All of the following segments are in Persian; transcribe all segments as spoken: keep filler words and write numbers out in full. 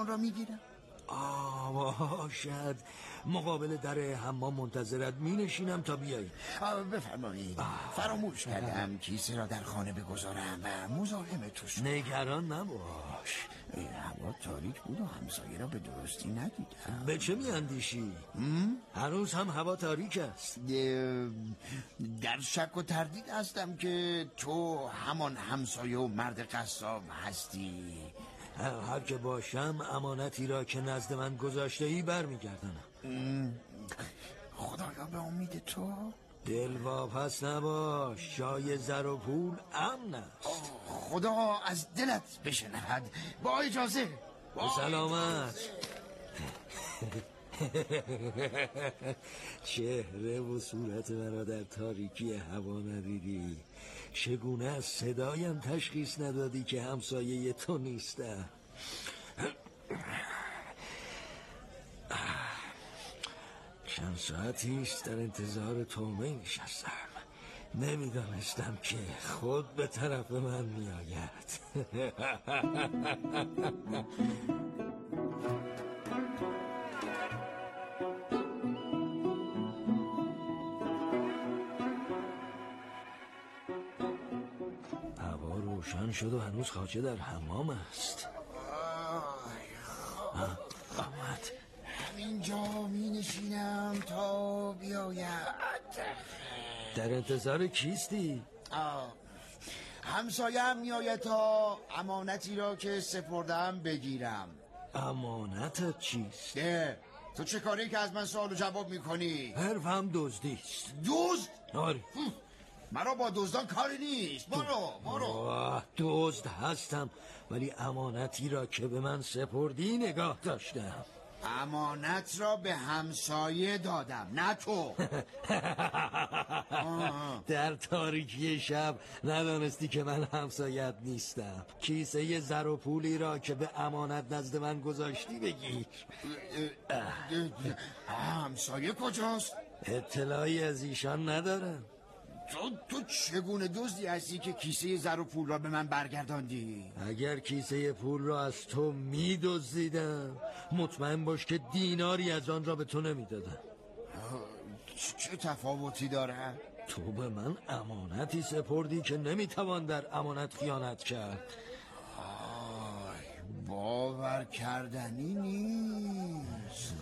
آن را میگیرم. آه شاید مقابل در حمام منتظرت می نشینم تا بیایی. بفرمایید. فراموش کردم کیسه را در خانه بگذارم و مزاحم تو شدم. نگران نباش. هوا تاریک بود و همسایه را به درستی ندیدم. به چه می اندیشی؟ هنوز هم هوا تاریک است. در شک و تردید هستم که تو همان همسایه و مرد قصاب هستی. هر که باشم امانتی را که نزد من گذاشته ای بر می گردنم. خدایا به امید تو. دل واپس نباش، جای زر و پول امن است. خدا از دلت بشنود. با اجازه. با سلامت. چهره و صورت مرا در تاریکی هوا ندیدی؟ چگونه از صدایم تشخیص ندادی که همسایه تو نیستم؟ چند ساعتی است در انتظار تومه نشستم. نمیدانستم که خود به طرف من میآید. هوا روشن شد و هنوز خواجه در حمام است. آمد. همینجا می نشینم تا بیاید. در انتظار کیستی؟ همسایه هم می آید تا امانتی را که سپردم بگیرم. امانتت چیست؟ ده تو چه کاری که از من سوال و جواب می کنی؟ حرفم دزدیست. دزد؟ آره. مرا با دزدان کاری نیست. برو برو. دزد هستم ولی امانتی را که به من سپردی نگاه داشتم. امانت را به همسایه دادم نه تو. در تاریکی شب ندانستی که من همسایت نیستم. کیسه زر و پولی را که به امانت نزد من گذاشتی بگیر. همسایه کجاست؟ اطلاعی از ایشان ندارم. تو تو چگونه دزدی هستی که کیسه زر و پول را به من برگرداندی؟ اگر کیسه پول را از تو می دزدیدم مطمئن باش که دیناری از آن را به تو نمی دادم. چه تفاوتی داره؟ تو به من امانتی سپردی که نمی توان در امانت خیانت کرد. آی باور کردنی نیست.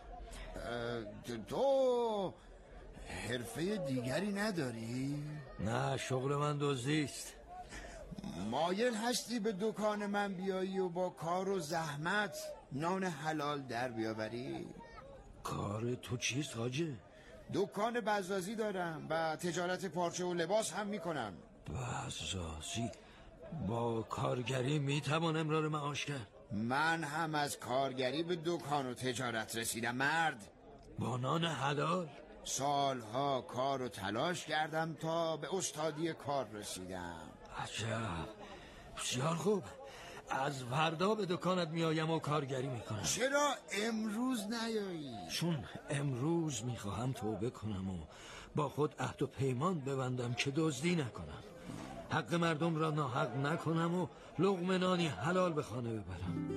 تو حرفه دیگری نداری؟ نه شغل من دزدیست. مایل هستی به دکان من بیایی و با کار و زحمت نان حلال در بیاوری؟ کار تو چیست حاجه؟ دکان بزازی دارم و تجارت پارچه و لباس هم میکنم. بزازی؟ با کارگری میتوان امرار معاش کرد؟ من هم از کارگری به دکان و تجارت رسیدم مرد. با نان حلال؟ سالها کار و تلاش کردم تا به استادی کار رسیدم. عجب، بسیار خوب. از فردا به دکانت میایم و کارگری میکنم. چرا امروز نیایی؟ چون امروز میخواهم توبه کنم و با خود عهد و پیمان ببندم که دزدی نکنم، حق مردم را ناحق نکنم و لقمه نانی حلال به خانه ببرم.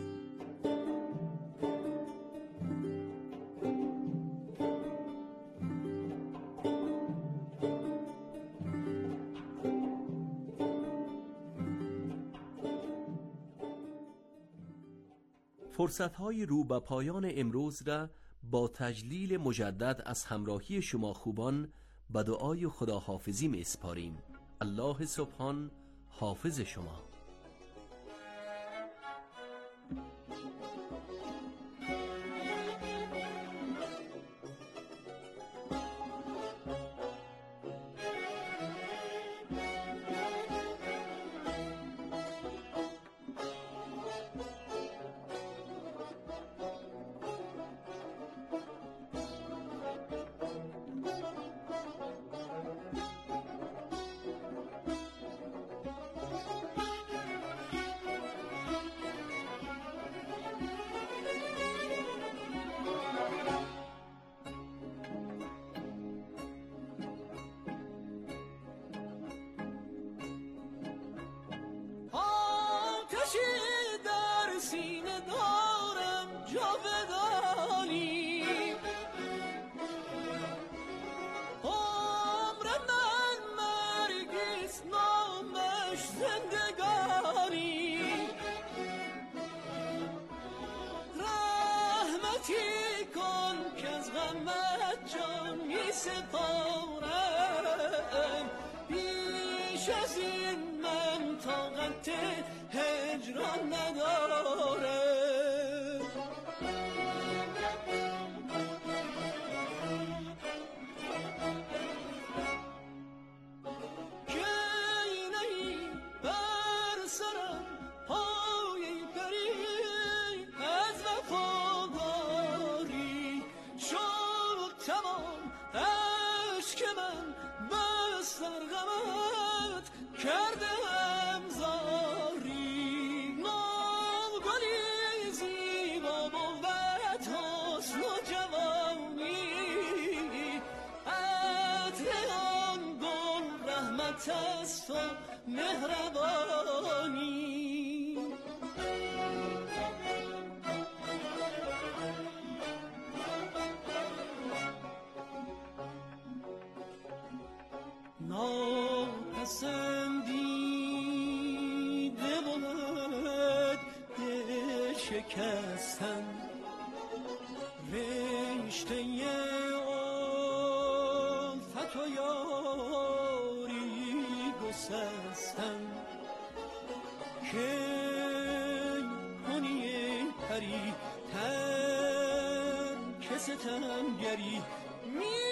فرصت‌های رو به پایان امروز را با تجلیل مجدد از همراهی شما خوبان به دعای خداحافظی می اسپاریم. الله سبحان حافظ شما. جاودانی. عمر من مرگیست نامش زندگانی. رحمتی کن که از غمت جان می سپارم. بیش از این من طاقت هجران ندارم. است و مهربانی. ناپسندیده بود دل شکستن، رشته الفت و یاری گسستن. که کنی پری ترک ستمگری، می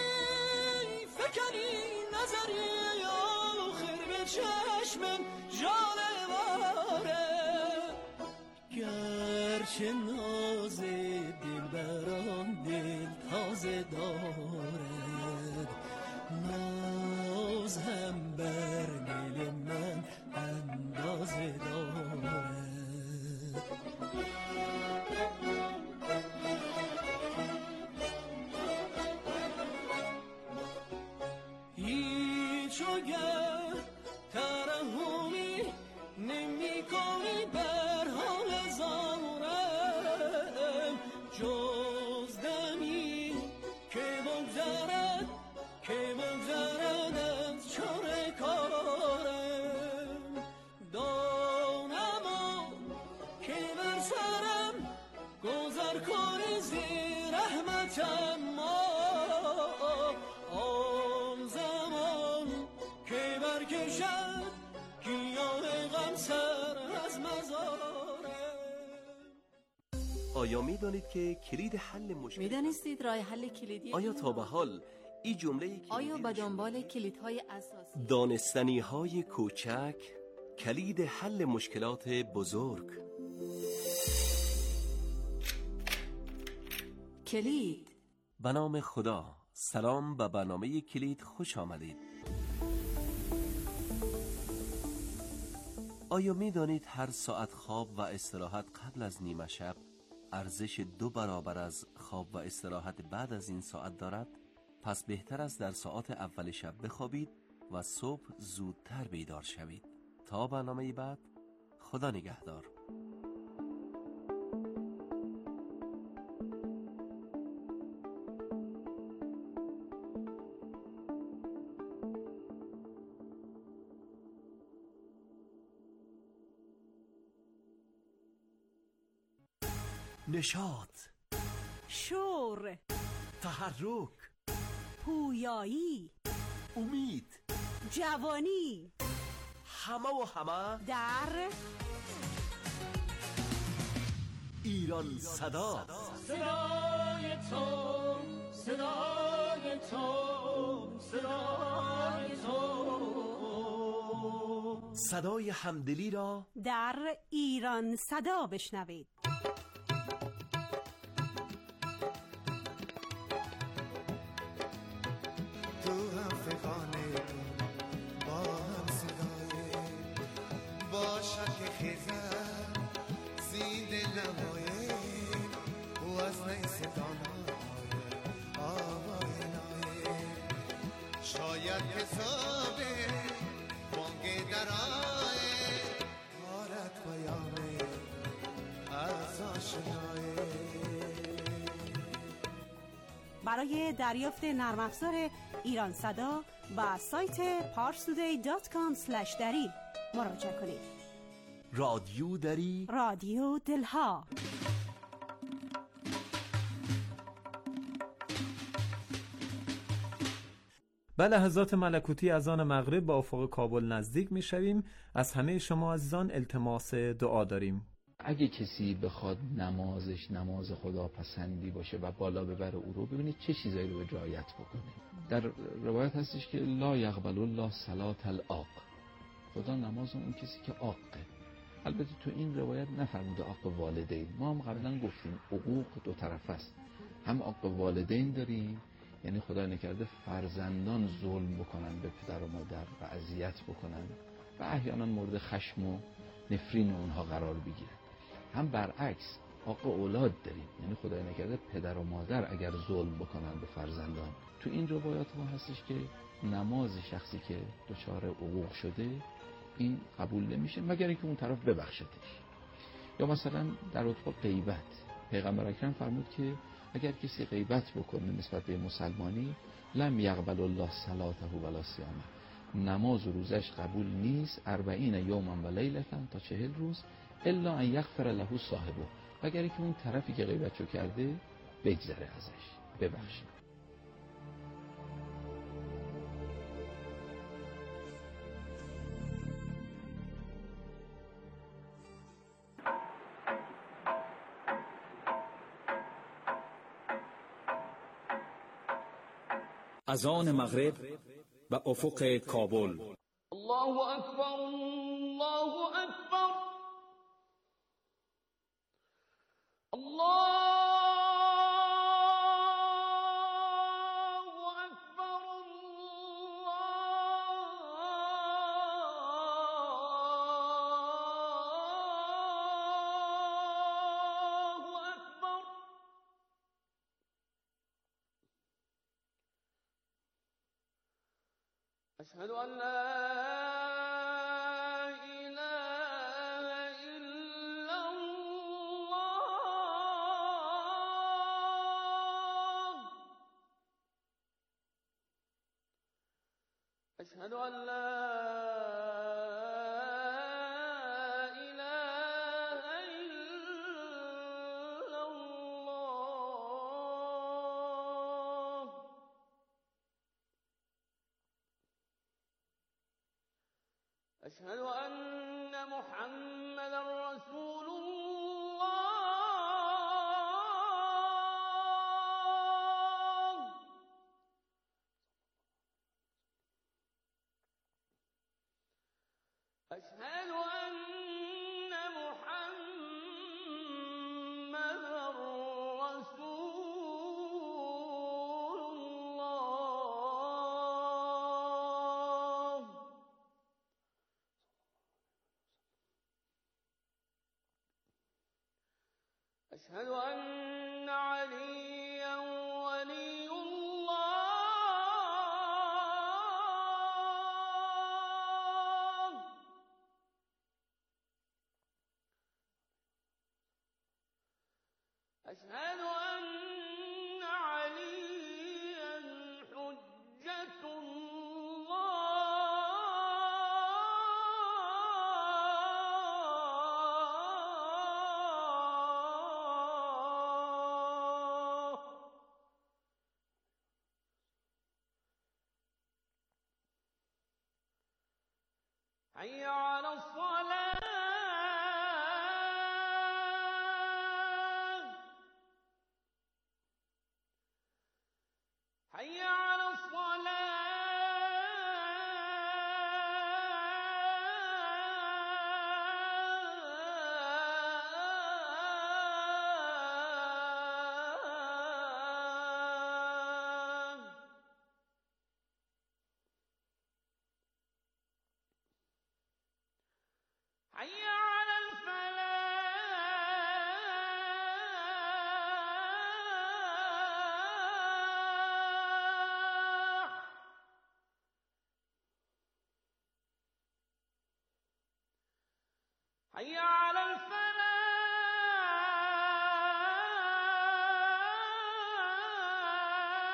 فکنی نظری آخر به چشمم جانواره. گرچه ناز دلبران دل تازه دارد، ناز هم بر دل من اندازه دارد. هیچ وگر ترحمی نمی کنی بر حال زارم، جز دمی که بگذرد که بگذرد از چاره کارم. دانم که بر سرم گذر کنی زی رحمتم، آن زمان که برکشد گیاه غم سر از مزارم. آیا می دانید که کلید حل مشکل؟ می دانستید راه حل کلیدی؟ آیا تا به حال این جمله آیا به دنبال کلیدهای اساسی؟ دانستنی های کوچک کلید حل مشکلات بزرگ. کلید. به نام خدا. سلام، به برنامه کلید خوش آمدید. آیا می دانید هر ساعت خواب و استراحت قبل از نیمه شب ارزش دو برابر از خواب و استراحت بعد از این ساعت دارد؟ پس بهتر است در ساعات اول شب بخوابید و صبح زودتر بیدار شوید. تا برنامه بعد، خدا نگهدار. نشاط، شور، تحرک، پویایی، امید، جوانی، همه و همه در ایران صدا. صدای تو، صدای تو، صدای تو، صدای همدلی را در ایران صدا بشنوید. تو هم فقانه با هم صدای باشد که خیزن زیده نمایه و از نی صدانای آوای نایه. شاید حسابه بانگ درائه کارت بیامه از آشنایه. برای دریافت نرم افزار ایران صدا و سایت پارستودی دات کام اسلش دری مراجعه کنید. رادیو دری، رادیو دلها. به لحظات ملکوتی از آن مغرب با افق کابل نزدیک می شویم. از همه شما عزیزان التماس دعا داریم. اگه کسی بخواد نمازش نماز خدا پسندی باشه و بالا ببره او رو، ببینید چه چیزایی رو به رعایت بکنه. در روایت هستش که لا یقبل الله صلاة العاق، خدا نماز اون کسی که عاقه. البته تو این روایت نفرموده عاق والدین. ما هم قبلا گفتیم حقوق دو طرف است، هم عاق والدین داریم، یعنی خدا نکرده فرزندان ظلم بکنن به پدر و مادر و اذیت بکنن و احیانا مورد خشم و نفرین اونها قرار بگیرن. هم برعکس عاق اولاد داریم، یعنی خدا نکرده پدر و مادر اگر ظلم بکنن به فرزندان. تو این روایات ما هستش که نماز شخصی که دچار عقوق شده این قبول نمیشه مگر اینکه اون طرف ببخشتش. یا مثلا در رابطه غیبت پیغمبر اکرم فرمود که اگر کسی غیبت بکنه نسبت به مسلمانی، لم یقبل الله صلاته ولا صیامه، نماز و روزش قبول نیست، اربعین یوما و لیلتن، تا چهل روز، الا ان یغفر له صاحبه، اگر که اون طرفی که غیبتشو کرده بگذره ازش، ببخشه. از آن مغرب و افق کابل. الله اکبر، الله اکبر، الله اکبر، الله اکبر. أشهد أن لا إله إلا الله. أشهد أن لا إله إلا الله. أشهد أن محمدا رسول الله. أشهد أن محمدا رسول الله. أشهد أن عليا ولي الله. أشهد أن عليا حجة الله. حي على الصلاة. حي على الصلاة. حي على الفلاح. حي على الفلاح.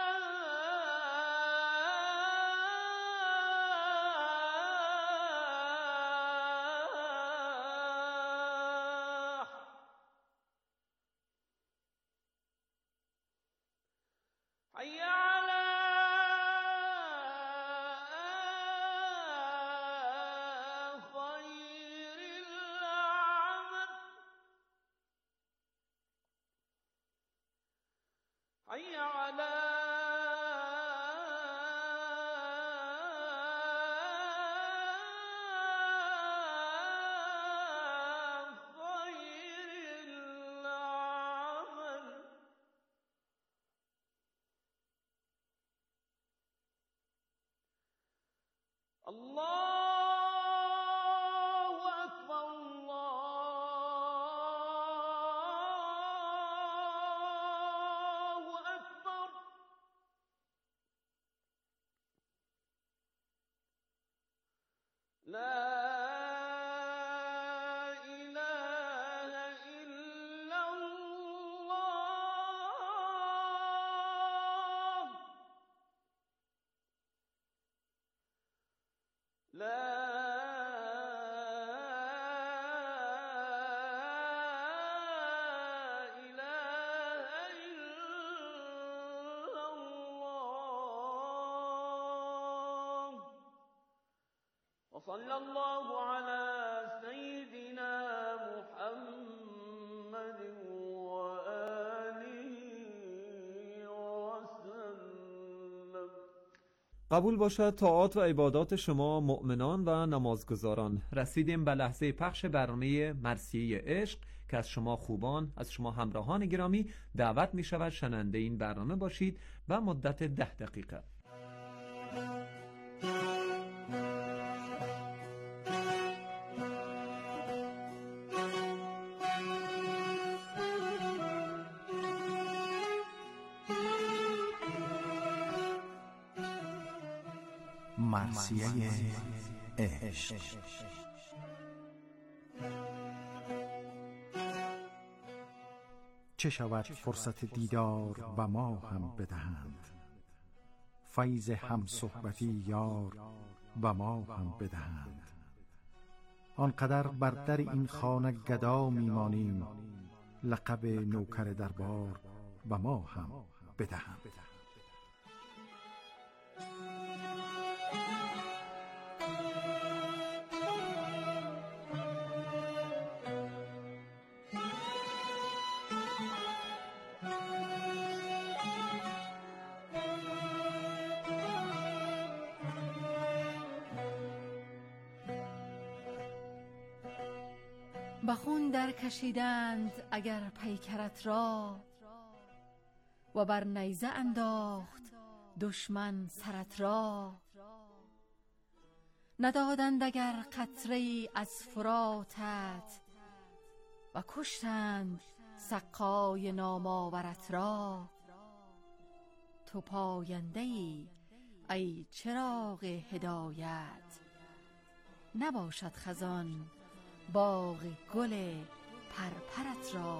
صلی الله علی سیدنا محمد و آله و سلم. قبول باشد طاعات و عبادات شما مؤمنان و نمازگزاران. رسیدیم به لحظه پخش برنامه مرثیه عشق که از شما خوبان، از شما همراهان گرامی دعوت می شود شنونده این برنامه باشید و مدت ده دقیقه. مرثیه عشق. چه شود فرصت دیدار و ما هم بدهند، فیض هم صحبتی یار و ما هم بدهند. آنقدر بر در این خانه گدا میمانیم، لقب نوکر دربار و ما هم بدهند. بخون در کشیدند اگر پیکرت را، و بر نیزه انداخت دشمن سرت را. ندادند اگر قطره‌ای از فراتت، و کشتند سقای نامآورت را. تو پاینده‌ای ای چراغ هدایت، نباشد خزان باغ گل پرپرت را.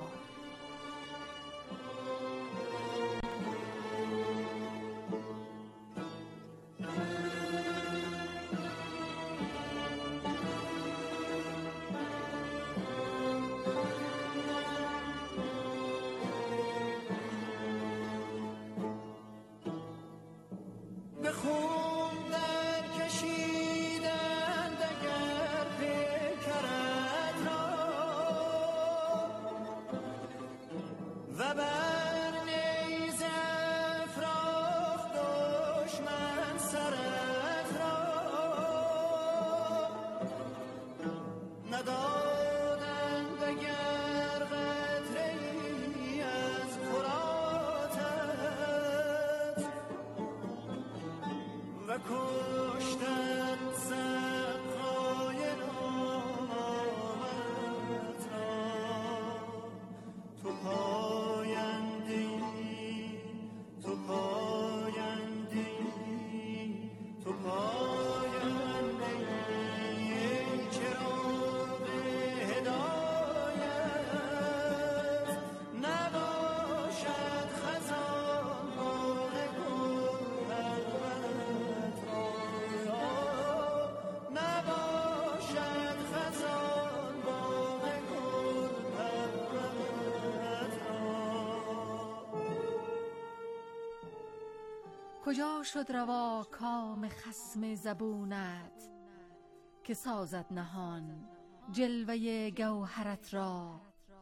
کجا شد روا کام خصم زبونت، که سازد نهان جلوه گوهرت را.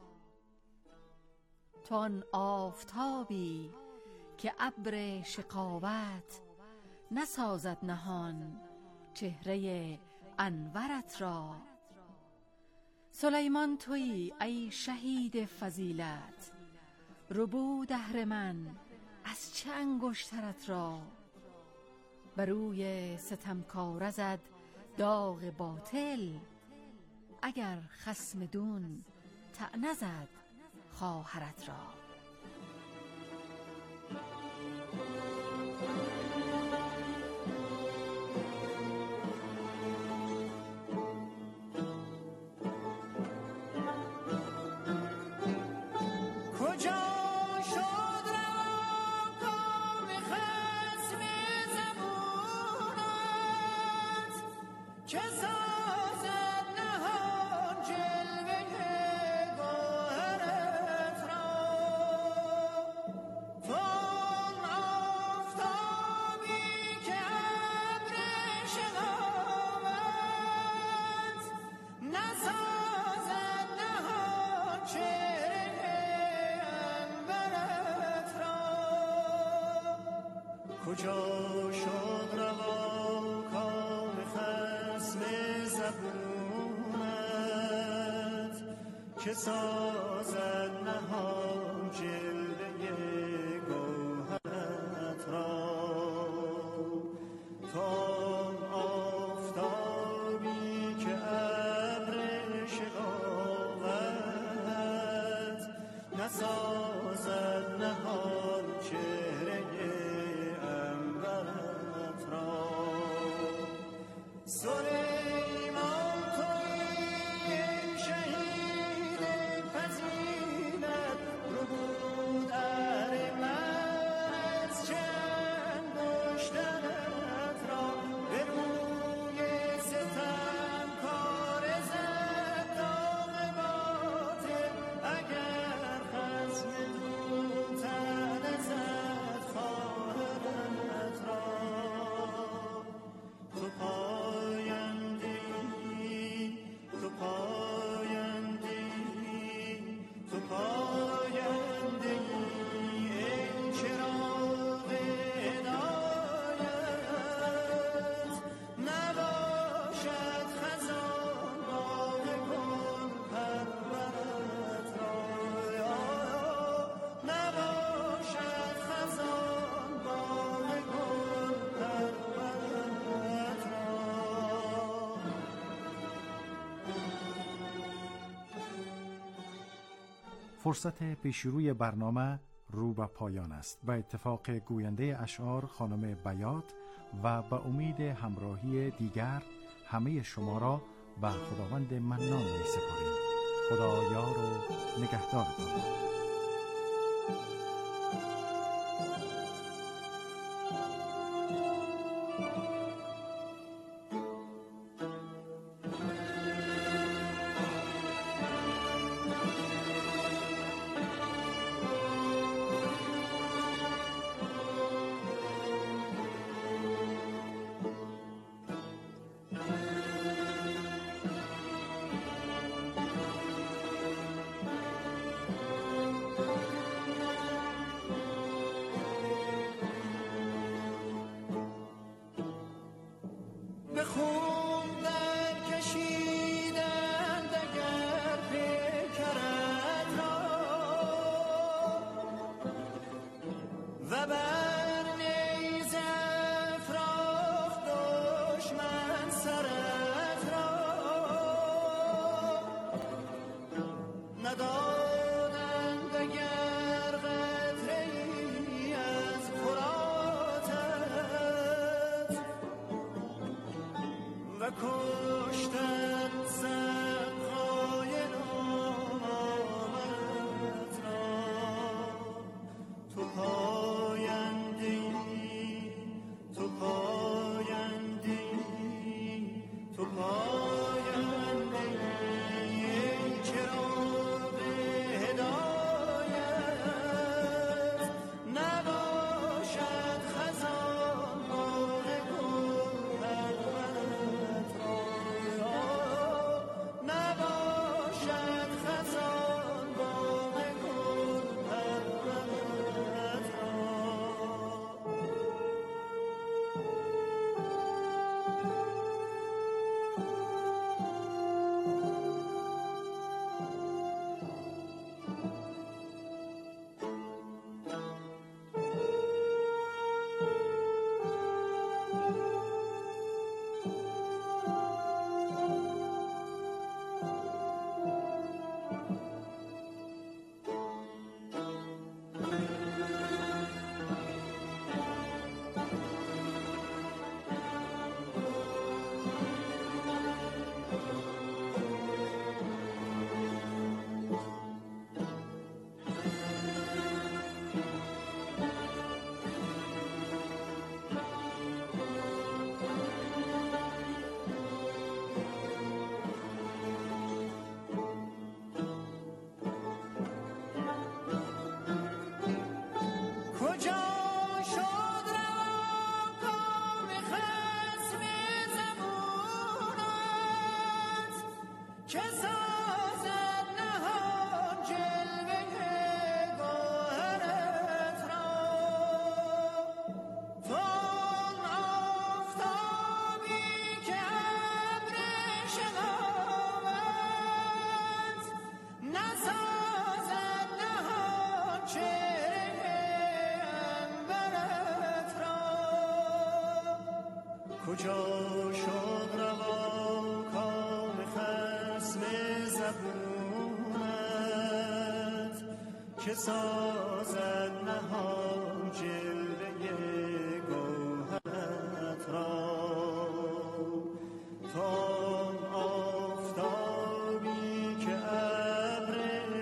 تو آن آفتابی که ابر شقاوت، نسازد نهان چهره انورت را. سلیمان تویی ای شهید فضیلت، ربود اهرمن از چه انگشترت را. بر روی ستمکاره زد داغ باطل، اگر خصم دون طعنه زد خواهرت را. کجا شد روا کام خصم زبونت، که سازد نهان جلوه گوهرت را. تا آفتابی که ابر شقاوت، نسازد نهان چهره سلیمان تویی شهید فضیلت، ربود اهرمن از چه انگشترت را. به روی ستمکاره زد داغ باطل، اگر خصم دون طعنه زد خواهرت را. تو فرصت پیشروی برنامه رو به پایان است. به اتفاق گوینده اشعار خانم بیات و به امید همراهی دیگر همه شما را به خداوند منان می سپاریم. خدا یار و نگهدارتان. کجا شد روا کام خصم زبونت که سازد نهان جلوه گوهرت را تا آفتابی که ابر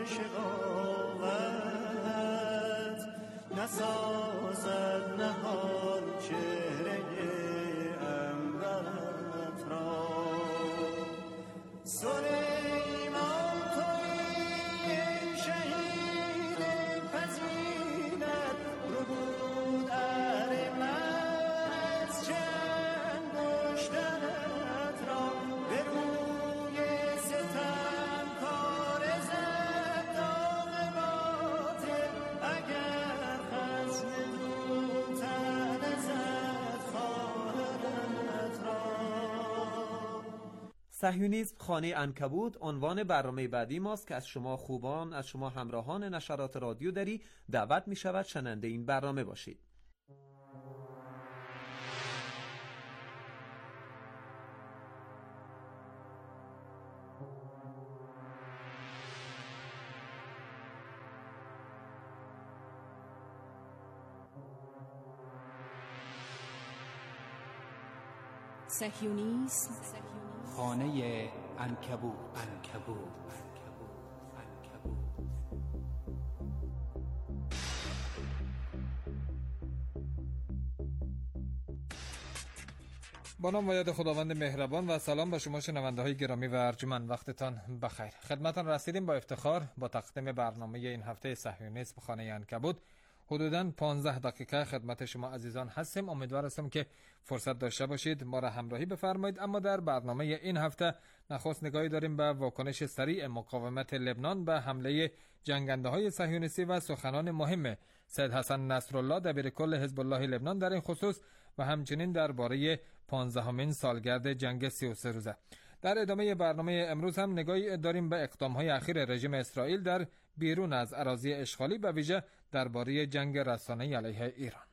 شقاوت نسازد نهان چهره انورت را سلیمان تویی شهید فضیلت ربود اهرمن از چند مشترت را به روی ستم کار زد داغ باطل اگر خزم دوتن زد خواهرت را. صهیونیسم خانه عنکبوت عنوان برنامه بعدی ماست که از شما خوبان، از شما همراهان نشرات رادیو دری دعوت می شود شنونده این برنامه باشید. صهیونیسم خانه عنکبوت عنکبوت با نام و یاد خداوند مهربان و سلام به شما شنونده های گرامی و ارجمند، وقتتان بخیر. خدمتتان رسیدیم با افتخار با تقدیم برنامه این هفته صهیونیسم خانه عنکبوت. حدوداً پانزده دقیقه خدمت شما عزیزان هستیم. امیدوار هستم که فرصت داشته باشید ما را همراهی بفرمایید. اما در برنامه این هفته نخست نگاهی داریم به واکنش سریع مقاومت لبنان به حمله جنگنده‌های صهیونیستی و سخنان مهم سید حسن نصرالله دبیرکل حزب الله لبنان در این خصوص و همچنین درباره پانزدهمین سالگرد جنگ سی و سه روزه. در ادامه برنامه امروز هم نگاهی داریم به اقدام‌های اخیر رژیم اسرائیل در بیرون از اراضی اشغالی، به ویژه درباره جنگ رسانه‌ای علیه ایران.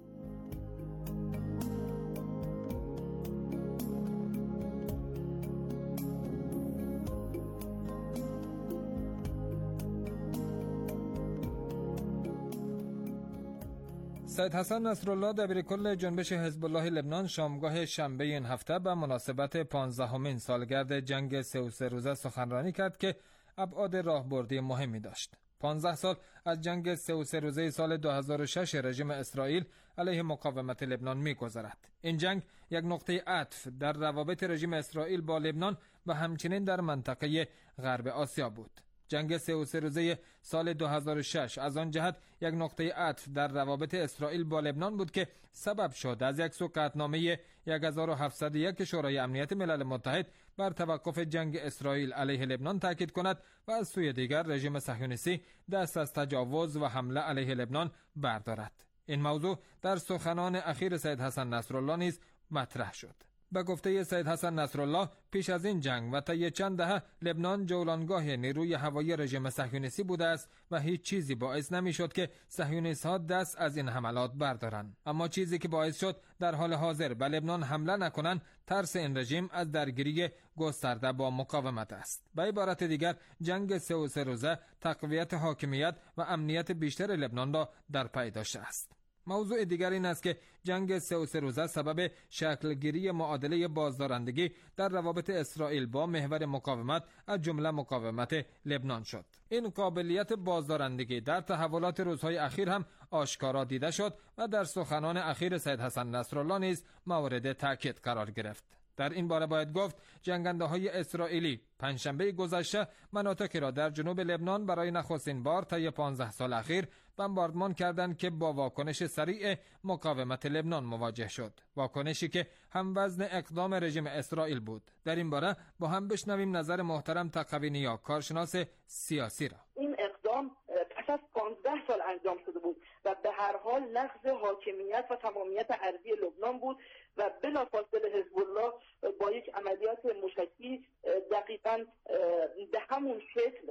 سید حسن نصرالله دبیرکل جنبش حزب الله لبنان شامگاه شنبه این هفته به مناسبت پانزدهمین سالگرد جنگ سه و سه روزه سخنرانی کرد که ابعاد راهبردی مهمی داشت. پانزده سال از جنگ سه و سه روزه سال دو هزار و شش رژیم اسرائیل علیه مقاومت لبنان می‌گذرد. این جنگ یک نقطه عطف در روابط رژیم اسرائیل با لبنان و همچنین در منطقه غرب آسیا بود. جنگ سه و سه روزه سال دو هزار و شش از آن جهت یک نقطه عطف در روابط اسرائیل با لبنان بود که سبب شد از یک سو قطعنامه هزار و هفتصد و یک شورای امنیت ملل متحد بر توقف جنگ اسرائیل علیه لبنان تاکید کند و از سوی دیگر رژیم صهیونیستی دست از تجاوز و حمله علیه لبنان بردارد. این موضوع در سخنان اخیر سید حسن نصرالله نیز مطرح شد. به گفته سید حسن نصرالله پیش از این جنگ و طی چند دهه لبنان جولانگاه نیروی هوایی رژیم صهیونیستی بوده است و هیچ چیزی باعث نمیشد که صهیونیست‌ها دست از این حملات بردارند. اما چیزی که باعث شد در حال حاضر به لبنان حمله نکنند ترس این رژیم از درگیری گسترده با مقاومت است. به عبارت دیگر جنگ سه و سه روزه تقویت حاکمیت و امنیت بیشتر لبنان را در پی داشته است. موضوع دیگر این است که جنگ سه و سه روزه سبب شکلگیری معادله بازدارندگی در روابط اسرائیل با محور مقاومت از جمله مقاومت لبنان شد. این قابلیت بازدارندگی در تحولات روزهای اخیر هم آشکارا دیده شد و در سخنان اخیر سید حسن نصرالله نیز مورد تاکید قرار گرفت. در این باره باید گفت جنگنده‌های اسرائیلی پنجشنبه گذشته مناطقی را در جنوب لبنان برای نخستین بار طی پانزده سال اخیر بمباردمان کردند که با واکنش سریع مقاومت لبنان مواجه شد. واکنشی که هم وزن اقدام رژیم اسرائیل بود. در این باره با هم بشنویم نظر محترم تقوینیا کارشناس سیاسی را. این اقدام پس از پانزده سال انجام شده بود و به هر حال نقض حاکمیت و تمامیت ارضی لبنان بود و بلافاصله حزب الله با یک عملیات موشکی دقیقاً به همون شکل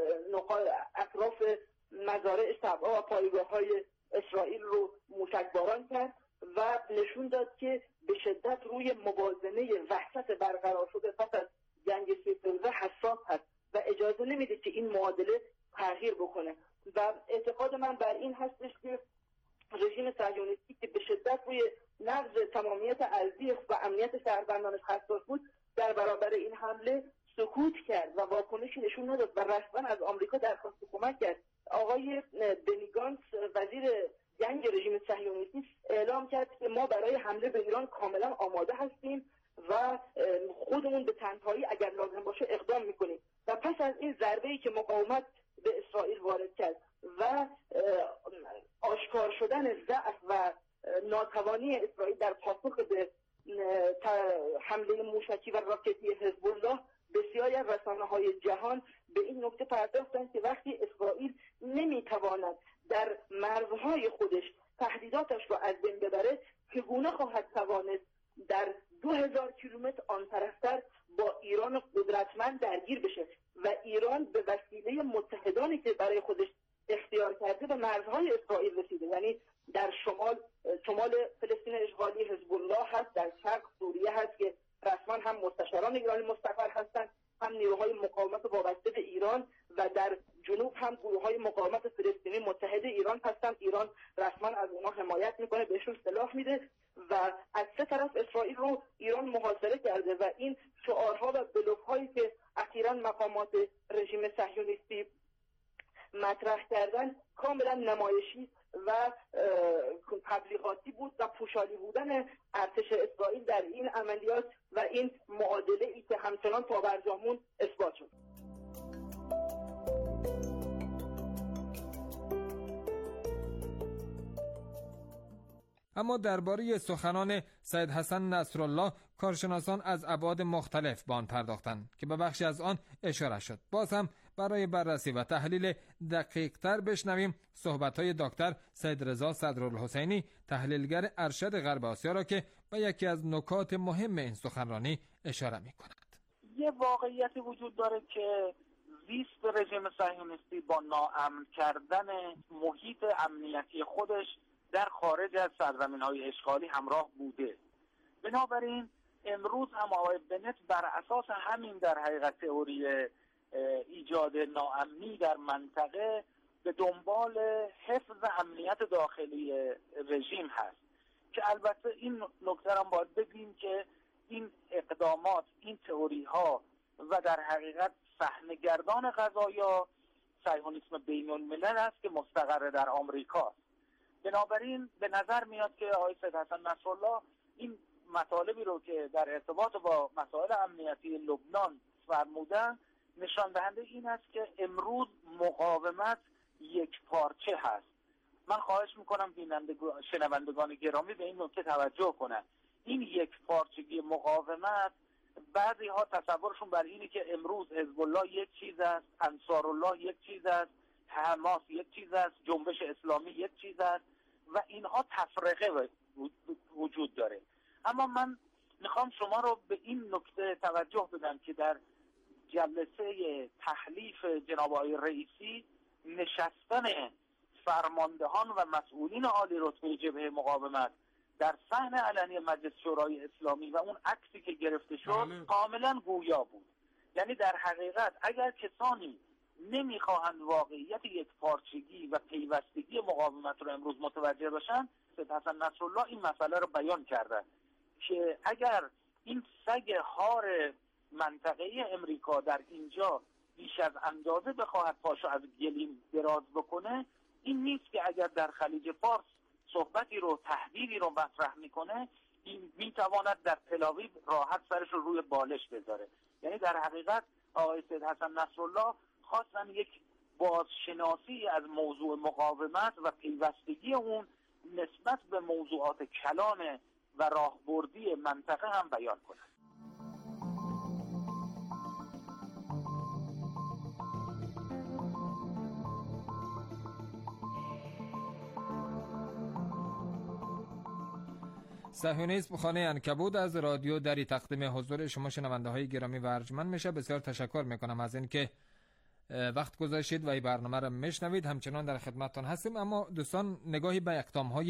اطراف مزارع شبعا و پایگاه‌های اسرائیل رو موشکباران کرد و نشون داد که به شدت روی موازنه وحشت برقرار شده پس از جنگ سی روزه حساس هست و اجازه نمیده که این معادله تغییر بکنه. و اعتقاد من بر این هستش که رژیم صهیونیستی که به شدت روی نقض تمامیت ارضی و امنیت شهروندانش حساس بود، در برابر این حمله سکوت کرد و واکنشی نشون نداد و رسما از آمریکا درخواست کمک کرد. آقای بنی گانتس وزیر جنگ رژیم صهیونیستی اعلام کرد که ما برای حمله به ایران کاملا آماده هستیم و خودمون به تنهایی اگر لازم باشه اقدام میکنیم. و پس از این ضربه‌ای که مقاومت به اسرائیل وارد کرد و آشکار شدن ضعف و ناتوانی اسرائیل در پاسخ به حمله موشکی و راکتی حزب الله، بسیاری از رسانه‌های جهان به این نکته پرداختند که وقتی اسرائیل نمیتواند در مرزهای خودش تهدیداتش را از بین ببره، چگونه خواهد توانست در دو هزار کیلومتر آن طرفتر با ایران قدرتمند درگیر بشه و ایران به وسیله متحدانی که برای خودش اختیار کرده به مرزهای اسرائیل رسیده. یعنی در شمال شمال فلسطین اشغالی حزب الله هست، در شرق سوریه هست که رسما هم مستشاران ایرانی مستقر هستند، هم نیروهای مقاومت وابسته به ایران، و در جنوب هم گروه‌های مقاومت فلسطینی متحد ایران هستند. ایران رسما از اونها حمایت میکنه، بهشون سلاح میده و از سه طرف اسرائیل رو ایران محاصره کرده و این شعارها و بلوف‌هایی که اخیراً مقامات رژیم صهیونیستی مطرح کردن کاملا نمایشی و تبلیغاتی بود و پوشالی بودن ارتش اسرائیل در این عملیات و این معادله ای که همچنان پابرجامون اثبات شد. اما درباره سخنان سید حسن نصرالله کارشناسان از ابعاد مختلف به آن پرداختند که به بخشی از آن اشاره شد. باز هم برای بررسی و تحلیل دقیق‌تر بشنویم صحبت‌های دکتر سید رضا صدرالحسینی، تحلیلگر ارشد غرب آسیا را که به یکی از نکات مهم این سخنرانی اشاره می‌کند. یه واقعیتی وجود داره که زیست رژیم صهیونیستی با ناامن کردن محیط امنیتی خودش در خارج از سرزمین‌های اشغالی همراه بوده. بنابراین امروز هم آقای بنت بر اساس همین در حقیقت تئوری ایجاد ناامنی در منطقه به دنبال حفظ امنیت داخلی رژیم هست که البته این نکته هم باید بگیم که این اقدامات، این تئوری ها و در حقیقت صحنه‌گردان قضایا صهیونیسم بین الملل است که مستقر در آمریکا. بنابراین به نظر میاد که آقای سید حسن نصرالله این مطالبی رو که در ارتباط با مسائل امنیتی لبنان فرمودن نشان دهنده این است که امروز مقاومت یک پارچه هست. من خواهش میکنم بینندگان شنوندگان گرامی به این نکته توجه کنند. این یک پارچگی مقاومت بعضی ها تصورشون بر اینه که امروز حزب الله یک چیز است، انصارالله یک چیز است، حماس یک چیز است، جنبش اسلامی یک چیز است و اینها تفرقه وجود داره. اما من میخوام شما رو به این نکته توجه بدم که در جلسه تحلیف جناب آقای رئیسی نشستن فرماندهان و مسئولین عالی رتبه جبهه مقاومت در صحن علنی مجلس شورای اسلامی و اون عکسی که گرفته شد کاملا گویا بود. یعنی در حقیقت اگر کسانی نمیخواهند واقعیت یک پارچگی و پیوستگی مقاومت رو امروز متوجه باشن، سید حسن نصرالله این مسئله رو بیان کردن که اگر این سگ هار منطقه امریکا در اینجا بیش از اندازه بخواهد پاشو از گلیم دراز بکنه، این نیست که اگر در خلیج فارس صحبتی رو تهدیدی رو مطرح میکنه این میتواند در تل‌آویو راحت سرش رو روی بالش بذاره. یعنی در حقیقت آقای سید حسن نصرالله خواستن یک بازشناسی از موضوع مقاومت و پیوستگی اون نسبت به موضوعات کلان و راهبردی منطقه هم بیان کنند. صهیونیسم خانه عنکبوت از رادیو دری تقدیم حضور شما شنونده های گرامی و ارجمند میشه. بسیار تشکر میکنم از اینکه وقت گذاشتید و این برنامه را میشنوید. همچنان در خدمتتان هستیم. اما دوستان نگاهی به اقدام‌های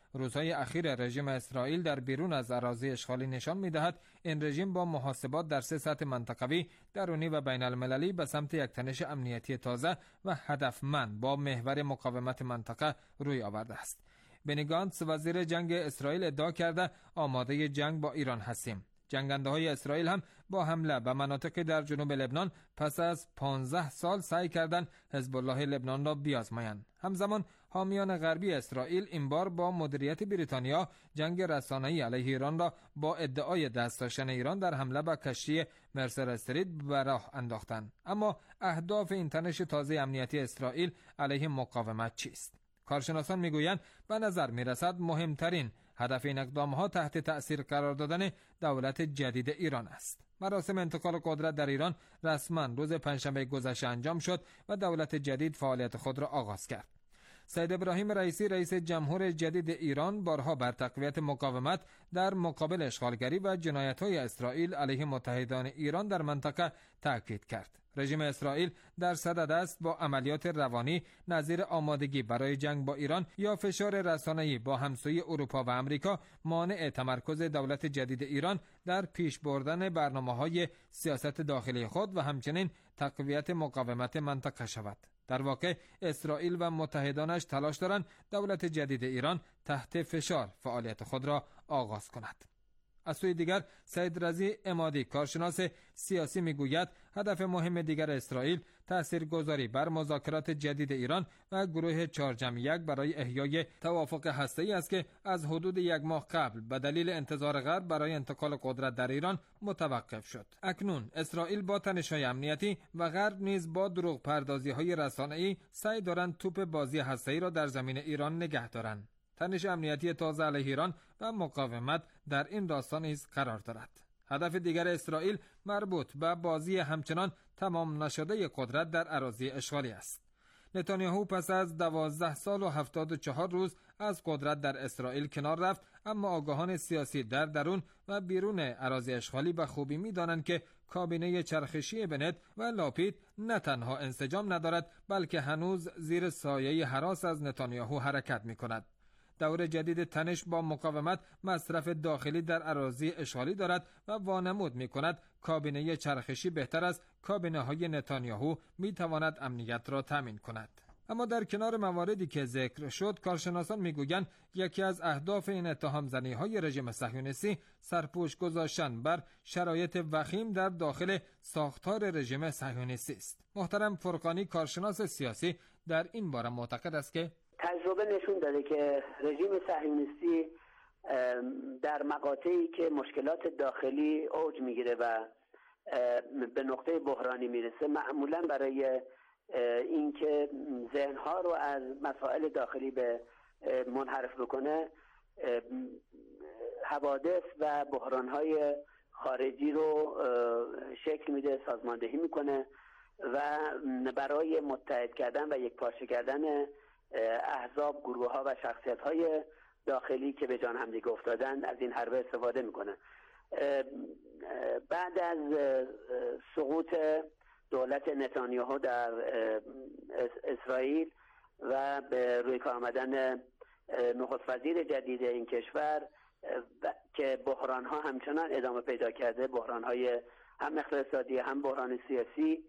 روزهای اخیر رژیم اسرائیل در بیرون از اراضی اشغالی نشان می‌دهد این رژیم با محاسبات در سه سطح منطقوی، درونی و بین المللی به سمت یک تنش امنیتی تازه و هدفمند با محور مقاومت منطقه روی آورده است. بنی گانتس وزیر جنگ اسرائیل ادعا کرده آماده جنگ با ایران هستیم. جنگنده های اسرائیل هم با حمله به مناطقی در جنوب لبنان پس از پانزده سال سعی کردند حزب الله لبنان را بیازمایند. همزمان حامیان غربی اسرائیل این بار با مدیریت بریتانیا جنگ رسانه‌ای علیه ایران را با ادعای دست داشتن ایران در حمله به کشتی مرسر استریت به راه انداختند. اما اهداف این تنش تازه امنیتی اسرائیل علیه مقاومت چیست؟ کارشناسان میگویند به نظر میرسد مهمترین هدف این اقدامها تحت تأثیر قرار دادن دولت جدید ایران است. مراسم انتقال قدرت در ایران رسما روز پنجشنبه گذشته انجام شد و دولت جدید فعالیت خود را آغاز کرد. سید ابراهیم رئیسی رئیس جمهور جدید ایران بارها بر تقویت مقاومت در مقابل اشغالگری و جنایت‌های اسرائیل علیه متحدان ایران در منطقه تاکید کرد. رژیم اسرائیل در صدد است با عملیات روانی نظیر آمادگی برای جنگ با ایران یا فشار رسانه‌ای با همسایه اروپا و امریکا مانع تمرکز دولت جدید ایران در پیش بردن برنامه‌های سیاست داخلی خود و همچنین تقویت مقاومت منطقه شود. در واقع اسرائیل و متحدانش تلاش دارند دولت جدید ایران تحت فشار فعالیت خود را آغاز کند. از سوی دیگر سید رضی عمادی کارشناس سیاسی میگوید هدف مهم دیگر اسرائیل تاثیرگذاری بر مذاکرات جدید ایران و گروه چهار جمع یک برای احیای توافق هسته‌ای است که از حدود یک ماه قبل به دلیل انتظار غرب برای انتقال قدرت در ایران متوقف شد. اکنون اسرائیل با تنش‌های امنیتی و غرب نیز با دروغ پردازی‌های رسانه‌ای سعی دارند توپ بازی هسته‌ای را در زمین ایران نگه دارند. تنش امنیتی تازه علیه ایران و مقاومت در این راستا نیز قرار دارد. هدف دیگر اسرائیل مربوط به بازی همچنان تمام نشده قدرت در اراضی اشغالی است. نتانیاهو پس از دوازده سال و هفتاد و چهار روز از قدرت در اسرائیل کنار رفت، اما آگاهان سیاسی در درون و بیرون اراضی اشغالی به خوبی می‌دانند که کابینه چرخشی بنت و لاپید نه تنها انسجام ندارد بلکه هنوز زیر سایه هراس از نتانیاهو حرکت می‌کند. دور جدید تنش با مقاومت مصرف داخلی در اراضی اشغالی دارد و وانمود می کند کابینه چرخشی بهتر از کابینه های نتانیاهو می تواند امنیت را تامین کند. اما در کنار مواردی که ذکر شد، کارشناسان میگویند یکی از اهداف این اتهام زنی های رژیم صهیونیستی سرپوش گذاشتن بر شرایط وخیم در داخل ساختار رژیم صهیونیستی است. محترم فرقانی کارشناس سیاسی در این باره معتقد است که تجربه نشون داده که رژیم صهیونیستی در مقاطعی که مشکلات داخلی اوج میگیره و به نقطه بحرانی میرسه معمولا برای اینکه ذهنها رو از مسائل داخلی به منحرف بکنه حوادث و بحرانهای خارجی رو شکل میده، سازماندهی میکنه و برای متحد کردن و یکپارچه کردن احزاب، گروه ها و شخصیت های داخلی که به جان همدیگه افتادن از این حربه استفاده میکنه. بعد از سقوط دولت نتانیاهو در اسرائیل و به روی کار آمدن نخست وزیر جدید این کشور که بحران ها همچنان ادامه پیدا کرده، بحران های هم اقتصادی هم بحران سیاسی،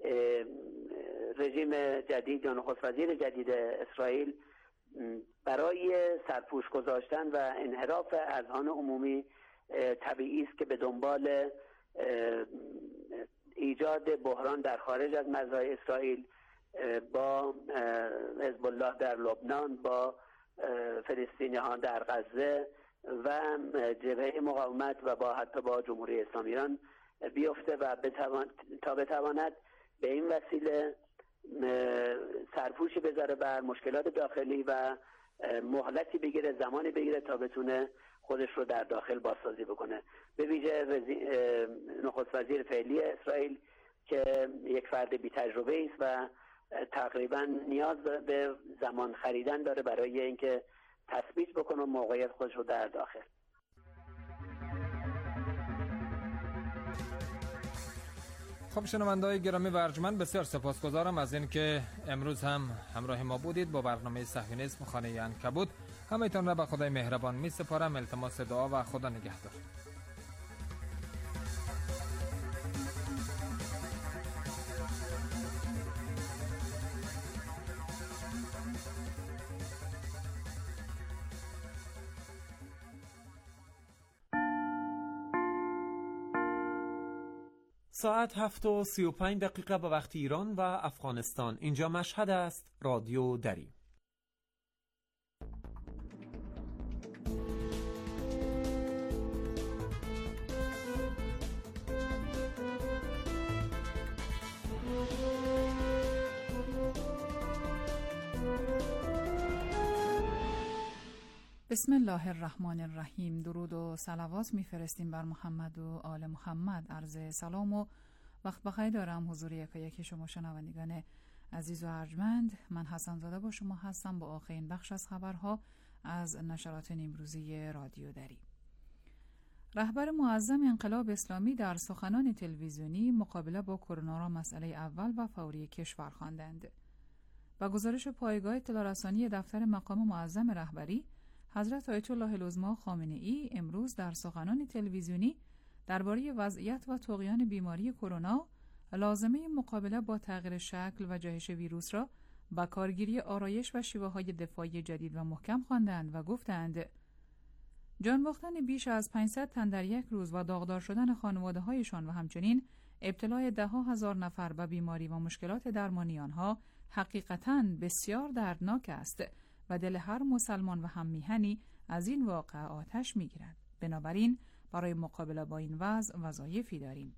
رژیم جدید یا نخست وزیر جدید اسرائیل برای سرپوش گذاشتن و انحراف اذهان عمومی طبیعی است که به دنبال ایجاد بحران در خارج از مرزهای اسرائیل با حزب الله در لبنان، با فلسطینی ها در غزه و جبهه مقاومت و با حتی با جمهوری اسلامی ایران بیفته و بتوان تا بتواند به این وسیله سرپوشی بذاره بر مشکلات داخلی و مهلتی بگیره، زمانی بگیره تا بتونه خودش رو در داخل بازسازی بکنه. به ویژه نخست وزیر فعلی اسرائیل که یک فرد بی تجربه است و تقریبا نیاز به زمان خریدن داره برای اینکه تثبیت بکنه موقعیت خودش رو در داخل. خب شنونده‌های گرامی و ارجمند، بسیار سپاسگزارم از اینکه امروز هم همراه ما بودید با برنامه صهیونیسم خانه عنکبوت. همه‌تان را به خدای مهربان می سپارم. التماس دعا و خدا نگهدار. ساعت هفت و سی و پنج دقیقه به وقت ایران و افغانستان. اینجا مشهد است. رادیو دری. بسم الله الرحمن الرحیم. درود و صلوات میفرستیم بر محمد و آل محمد. عرض سلام و وقت بخیر دارم حضور یکا یکی شما شنوندگان عزیز و ارجمند. من حسن زاده با شما هستم با آخرین بخش از خبرها از نشرات نیمروزی رادیو دری. رهبر معظم انقلاب اسلامی در سخنان تلویزیونی مقابله با کرونا را مسئله اول و فوری کشور خواندند. با گزارش پایگاه اطلاع رسانی دفتر مقام معظم رهبری، حضرت آیت الله العظمی خامنه ای امروز در سخنان تلویزیونی درباره وضعیت و طغیان بیماری کرونا، لازمه مقابله با تغییر شکل و جهش ویروس را با کارگیری آرایش و شیوه‌های دفاعی جدید و محکم خواندند و گفتند جان باختن بیش از پانصد تن در یک روز و داغدار شدن خانواده‌هایشان و همچنین ابتلای ده ها هزار نفر به بیماری و مشکلات درمانی آنها حقیقتاً بسیار دردناک است و دل هر مسلمان و هم میهنی از این واقعه آتش میگیرد. بنابراین برای مقابله با این وضع وظایفی داریم.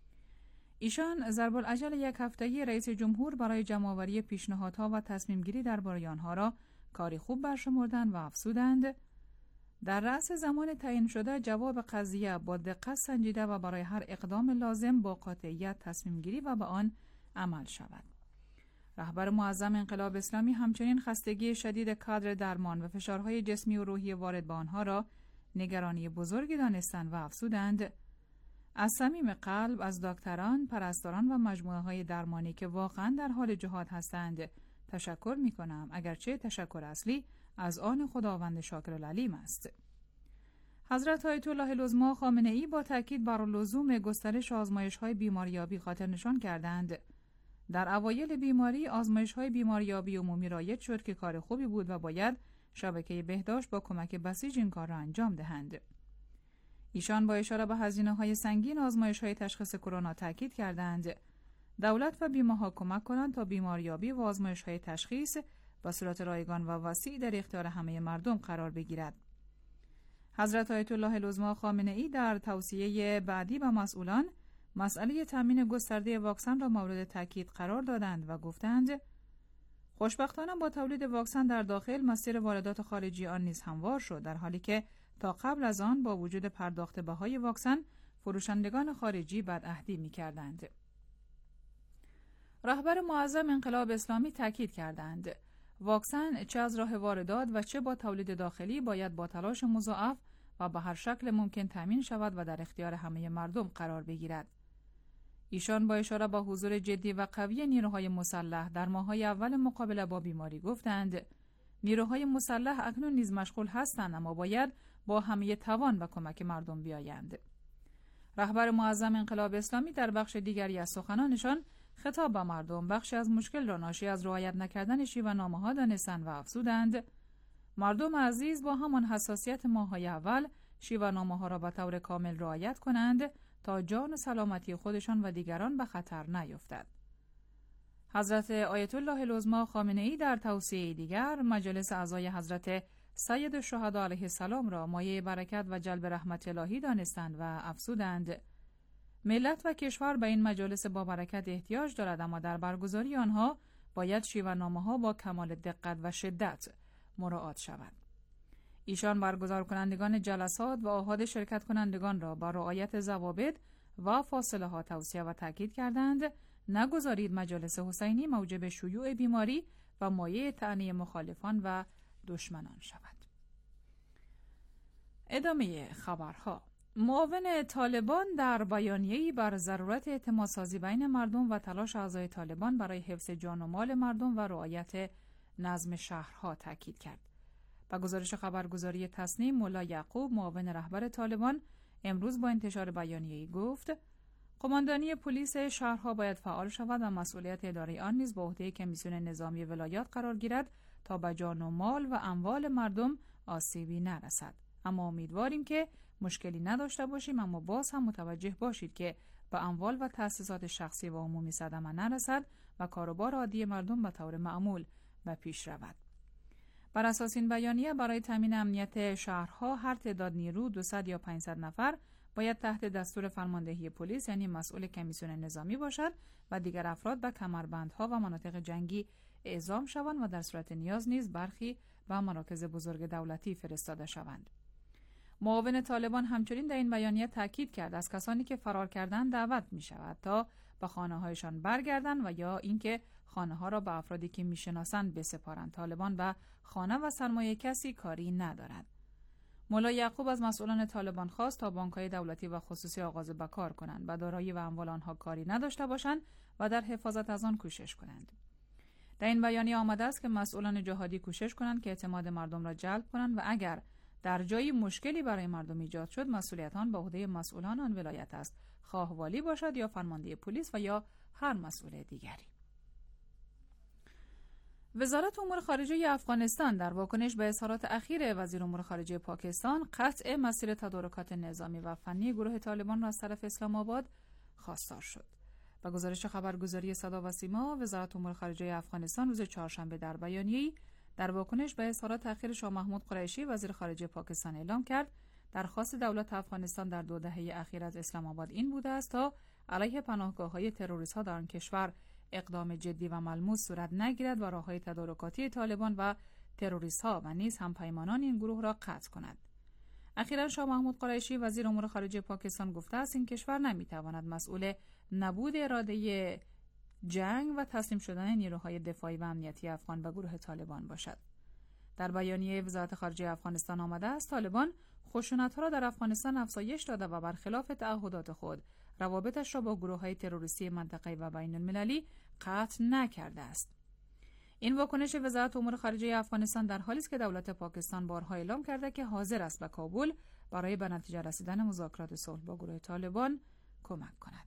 ایشان ضرب العجل یک هفته‌ای رئیس جمهور برای جمع‌آوری پیشنهادها و تصمیم گیری درباره آنها را کاری خوب برشمردند و افزودند در رأس زمان تعیین شده جواب قضیه با دقت سنجیده و برای هر اقدام لازم با قاطعیت تصمیم گیری و به آن عمل شود. رهبر معظم انقلاب اسلامی همچنین خستگی شدید کادر درمان و فشارهای جسمی و روحی وارد به آنها را نگرانی بزرگی دانستند و افزودند از صمیم قلب از دکتران، پرستاران و مجموعه‌های درمانی که واقعاً در حال جهاد هستند تشکر می‌کنم، اگرچه تشکر اصلی از آن خداوند شاکر العلیم است. حضرت آیت الله العظمی خامنه ای با تاکید بر لزوم گسترش آزمایش‌های بیماریابی خاطر نشان کردند در اوایل بیماری آزمایش‌های بیماریابی عمومی رایج شد که کار خوبی بود و باید شبکه بهداشت با کمک بسیج این کار را انجام دهند. ایشان با اشاره به هزینه‌های سنگین آزمایش‌های تشخیص کرونا تاکید کردند دولت و بیمه‌ها کمک کنند تا بیماریابی و آزمایش‌های تشخیص با صورت رایگان و وسیع در اختیار همه مردم قرار بگیرد. حضرت آیت الله العظمی خامنه ای در توصیه بعدی به مسئولان مسئله تامین گسترده واکسن را مورد تاکید قرار دادند و گفتند خوشبختانه با تولید واکسن در داخل مسیر واردات خارجی آن نیز هموار شد، در حالی که تا قبل از آن با وجود پرداخت بهای واکسن فروشندگان خارجی بدعهدی می‌کردند. رهبر معظم انقلاب اسلامی تاکید کردند واکسن چه از راه واردات و چه با تولید داخلی باید با تلاش مضاعف و به هر شکل ممکن تامین شود و در اختیار همه مردم قرار بگیرد. ایشان با اشاره به حضور جدی و قوی نیروهای مسلح در ماه‌های اول مقابله با بیماری گفتند نیروهای مسلح اکنون نیز مشغول هستند، اما باید با همه توان و کمک مردم بیایند. رهبر معظم انقلاب اسلامی در بخش دیگری از سخنانشان خطاب به مردم بخشی از مشکل را ناشی از رعایت نکردن شیوه‌نامه‌ها دانستند و افزودند مردم عزیز با همان حساسیت ماه‌های اول شیوه‌نامه‌ها را به طور کامل رعایت کنند تا جان و سلامتی خودشان و دیگران به خطر نیفتد. حضرت آیت الله العظمی خامنه ای در توصیه دیگر مجلس اعضای حضرت سید الشهدا علیه السلام را مایه برکت و جلب رحمت الهی دانستند و افزودند ملت و کشور به این مجالس با برکت احتیاج دارد، اما در برگزاری آنها باید شیوه‌نامه‌ها با کمال دقت و شدت مراعات شود. ایشان برگزار کنندگان جلسات و آحاد شرکت کنندگان را با رعایت ضوابط و فاصله ها توصیه و تاکید کردند نگذارید مجالس حسینی موجب شیوع بیماری و مایه طعنه مخالفان و دشمنان شود. ادامه خبرها. معاون طالبان در بیانیه‌ای بر ضرورت اعتمادسازی بین مردم و تلاش اعضای طالبان برای حفظ جان و مال مردم و رعایت نظم شهرها تاکید کرد. با گزارش خبرگزاری تصنیم، ملا یعقوب معاون رهبر طالبان امروز با انتشار بیانیه‌ای گفت: قماندانی پلیس شهرها باید فعال شود و مسئولیت اداره آن نیز به عهده کمیسیون نظامی ولایات قرار گیرد تا به جان و مال و اموال مردم آسیبی نرسد. اما امیدواریم که مشکلی نداشته باشیم، اما باز هم متوجه باشید که به اموال و تأسیسات شخصی و عمومی صدمه نرسد و کاروبار عادی مردم به طور معمول به پیش رود. بر اساس این بیانیه برای تامین امنیت شهرها هر تعداد نیرو دویست یا پانصد نفر باید تحت دستور فرماندهی پلیس یعنی مسئول کمیسیون نظامی باشد و دیگر افراد به کمربندها و مناطق جنگی اعزام شوند و در صورت نیاز نیز برخی به مراکز بزرگ دولتی فرستاده شوند. معاون طالبان همچنین در این بیانیه تاکید کرد از کسانی که فرار کردند دعوت می شود تا به خانه‌هایشان برگردند و یا اینکه خانه‌ها را به افرادی که می‌شناسند بسپارند. طالبان به خانه و سرمایه کسی کاری ندارد. ملا یعقوب از مسئولان طالبان خواست تا بانک‌های دولتی و خصوصی آغاز به کار کنند، به دارایی و اموال آنها کاری نداشته باشند و در حفاظت از آن کوشش کنند. در این بیانیه آمده است که مسئولان جهادی کوشش کنند که اعتماد مردم را جلب کنند و اگر در جایی مشکلی برای مردم ایجاد شد مسئولیت آن به عهده مسئولان آن ولایت است، خواه والی باشد یا فرمانده پلیس و یا هر مسئول دیگری. وزارت امور خارجه افغانستان در واکنش به اظهارات اخیر وزیر امور خارجه پاکستان قطع مسیر تدارکات نظامی و فنی گروه طالبان را از طرف اسلام آباد خواستار شد. با گزارش خبرگزاری صدا و سیما، وزارت امور خارجه افغانستان روز چهارشنبه در بیانیه‌ای در واکنش به اظهارات اخیر شاه محمود قریشی وزیر خارجه پاکستان اعلام کرد درخواست دولت افغانستان در دو دهه اخیر از اسلام آباد این بوده است تا علیه پناهگاه‌های تروریست‌ها در آن کشور اقدام جدی و ملموس صورت نگیرد و راه‌های تدارکاتی طالبان و تروریست‌ها و نیز همپیمانان این گروه را قطع کند. اخیراً شاه محمود قریشی وزیر امور خارجه پاکستان گفته است این کشور نمی‌تواند مسئول نبود اراده جنگ و تسلیم شدن نیروهای دفاعی و امنیتی افغان به گروه طالبان باشد. در بیانیه وزارت خارجه افغانستان آمده است طالبان خشونت‌ها را در افغانستان افزایش داده و برخلاف تعهدات خود روابطش را با گروه‌های تروریستی منطقه‌ای و بین‌المللی قطع نکرده است. این واکنش وزارت امور خارجه افغانستان در حالی است که دولت پاکستان بارها اعلام کرده که حاضر است به کابل برای به نتیجه رسیدن مذاکرات صلح با گروه طالبان کمک کند.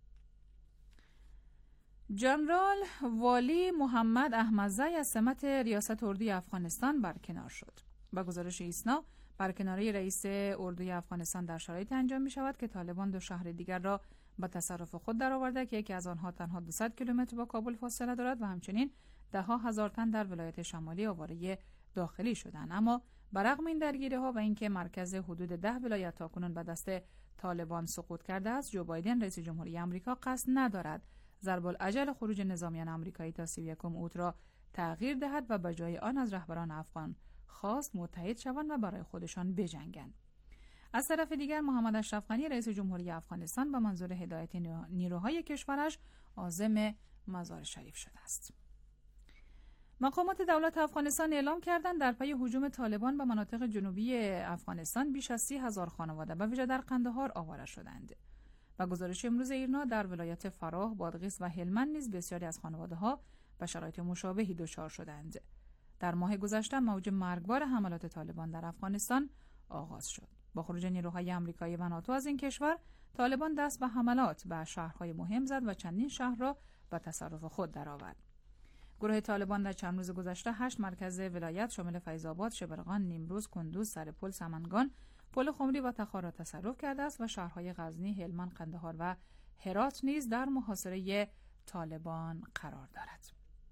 جنرال والی محمد احمدزی از سمت ریاست اردوی افغانستان برکنار شد. با گزارش ایسنا، برکناری رئیس اردوی افغانستان در شرایط انجام می شود که طالبان دو شهر دیگر را به تصرف خود درآورده که یکی از آنها تنها دویست کیلومتر با کابل فاصله دارد و همچنین ده ها هزار تن در ولایت شمالی آواره داخلی شدند. اما برغم این درگیری ها و اینکه مرکز حدود ده ولایت تاکنون به دست طالبان سقوط کرده است، جو بایدن رئیس جمهوری آمریکا قصد ندارد ضرب العجل خروج نظامیان آمریکایی تا سی و یکم اوت را تغییر دهد و به جای آن از رهبران افغان خواست متحد شوند و برای خودشان بجنگند. از طرف دیگر محمد اشرف غنی رئیس جمهوری افغانستان به منظور هدایت نیروهای کشورش عازم مزار شریف شده است. مقامات دولت افغانستان اعلام کردند در پی هجوم طالبان به مناطق جنوبی افغانستان بیش از سی هزار خانواده به ویژه در قندهار آواره شدند. و گزارش امروز ایرنا در ولایت فراه، بادغیس و هلمند نیز بسیاری از خانواده‌ها به شرایط مشابهی دچار شدند. در ماه گذشته موج مرگبار حملات طالبان در افغانستان آغاز شد. با خروج نیروهای آمریکایی و ناتو از این کشور، طالبان دست به حملات به شهرهای مهم زد و چندین شهر را به تصرف خود درآورد. گروه طالبان در چند روز گذشته هشت مرکز ولایت شامل فیض آباد، شبرغان، نیمروز، کندوز، سرپل، سمنگان، پل خمری و تخار را تصرف کرده است و شهرهای غزنی، هلمند، قندهار و هرات نیز در محاصره طالبان قرار دارد.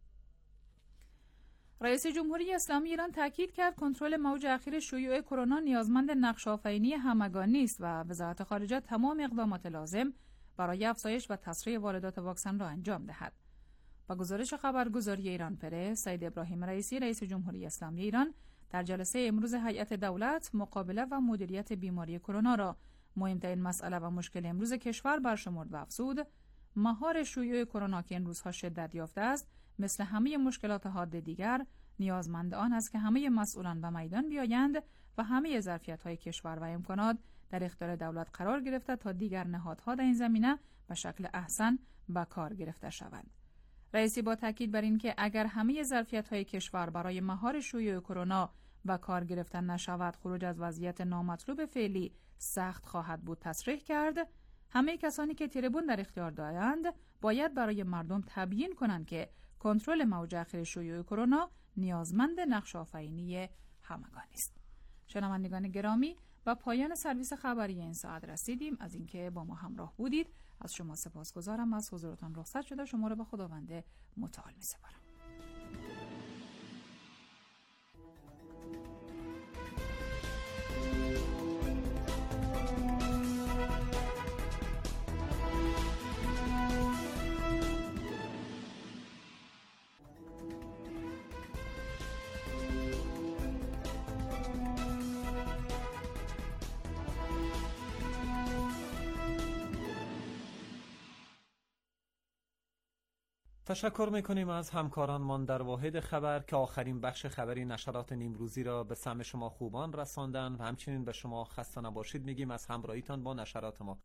رئیس جمهوری اسلامی ایران تاکید کرد کنترل موج اخیر شیوع کرونا نیازمند نقش‌آفرینی همگانی است و وزارت خارجه تمام اقدامات لازم برای افزایش و تسریع واردات واکسن را انجام دهد. با گزارش خبرگزاری ایران پرس، سید ابراهیم رئیسی رئیس جمهوری اسلامی ایران در جلسه امروز هیئت دولت مقابله و مدیریت بیماری کرونا را مهمترین مسئله و مشکل امروز کشور برشمرد و افزود مهار شیوع کرونا که این روزها شدت یافته است مثل همه مشکلات حاد دیگر نیازمند آن است که همه مسئولان به میدان بیایند و همه ظرفیت‌های کشور و امکانات در اختیار دولت قرار گرفته تا دیگر نهادها در این زمینه به شکل احسن به کار گرفته شوند. رئیسی با تاکید بر این که اگر همه ظرفیت‌های کشور برای مهار شیوع کرونا به کار گرفتن نشود، خروج از وضعیت نامطلوب فعلی سخت خواهد بود تصریح کرد. همه کسانی که تریبون در اختیار دارند باید برای مردم تبیین کنند که کنترل موج اخیر شیوع کرونا نیازمند نقش آفرینی همگان است. شنوندگان گرامی، و پایان سرویس خبری این ساعت رسیدیم. از اینکه با ما همراه بودید از شما سپاسگزارم. از حضورتان رخصت شده شما را به خداوند متعال می‌سپارم. تشکر میکنیم از همکارانمان در واحد خبر که آخرین بخش خبری نشرات نیمروزی را به سمع شما خوبان رساندن و همچنین به شما خسته نباشید میگیم از همراهیتان با نشرات ما.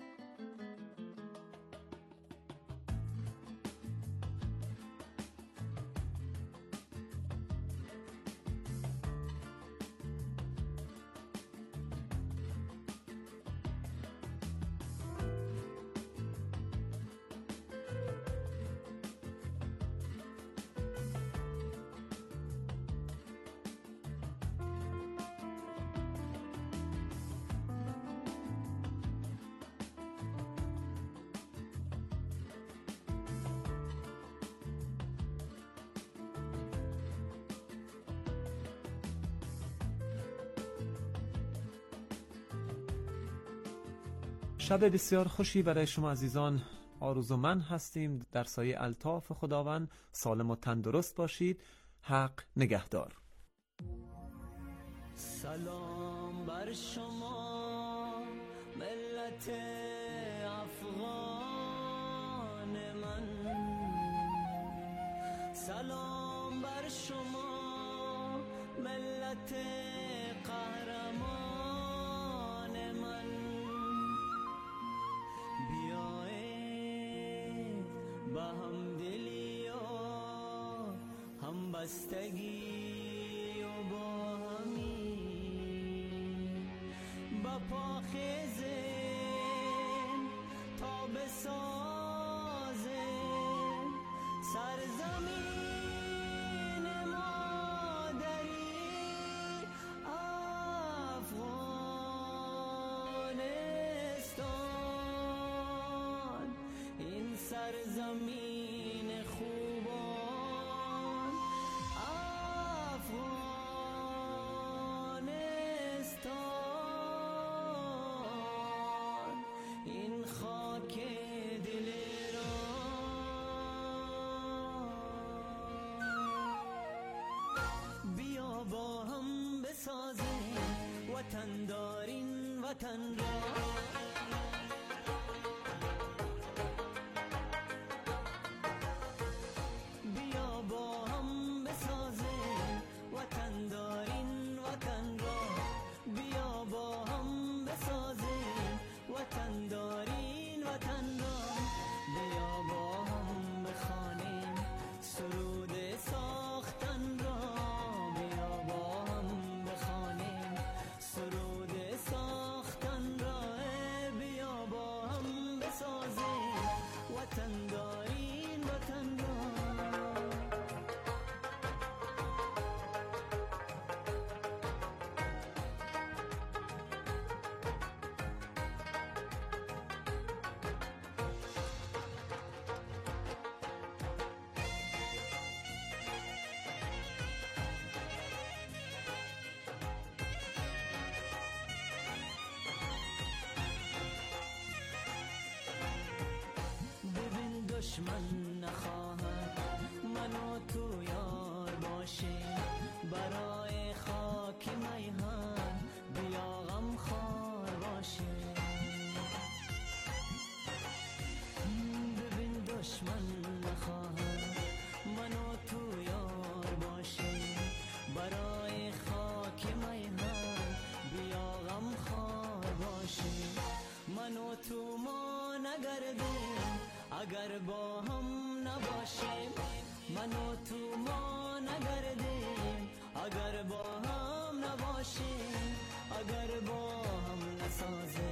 شب بسیار خوشی برای شما عزیزان آرزومند هستیم. در سایه الطاف خداوند سالم و تندرست باشید. حق نگهدار. سلام بر شما ملت افغان من، سلام بر شما ملت قهرمان من. بیایید با همدلی و همبستگی و با همی با پاخیزیم تا بسازیم سرزمین مادری افغانستان. این سرزمین خوبان افغانستان، این خاک دل ایران. بیا با هم بسازیم وطن دارین وطن را، بیا با هم بسازیم وطن دارین وطن را، بیا با هم بسازیم وطن دارین وطن را. بیا با هم بخوانیم سرود ساختن را، بیا با هم بخوانیم سرود ساختن را. بیا با هم بسازیم وطن دارین وطن را. ببین دشمن نخواهد من و تو یار باشیم، برای خاک میهن بیا غم خوار باشیم. ببین دشمن نخواهد من و تو یار باشیم، اگر با هم نباشیم من و تو ما نگردیم اگر با هم نباشیم اگر با هم نسازیم